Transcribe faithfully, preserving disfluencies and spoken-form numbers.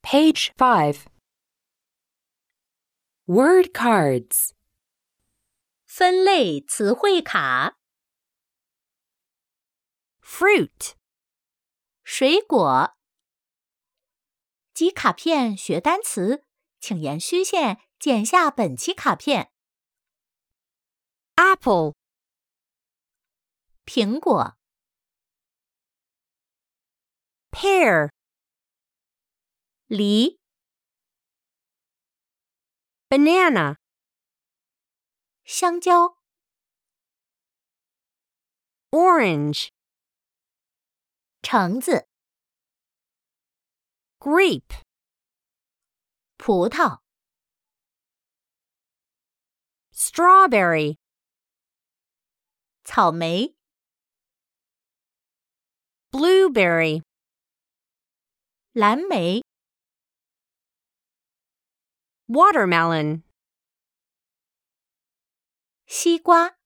Page five. Word cards. 分类词汇卡 Fruit. 水果集卡片学单词，请沿虚线剪下本期卡片。 Apple. 苹果 Pear. 梨 Banana. 香蕉 Orange. 橙子 Grape. 葡萄 Strawberry. 草莓 Blueberry. 蓝莓 Watermelon. 西瓜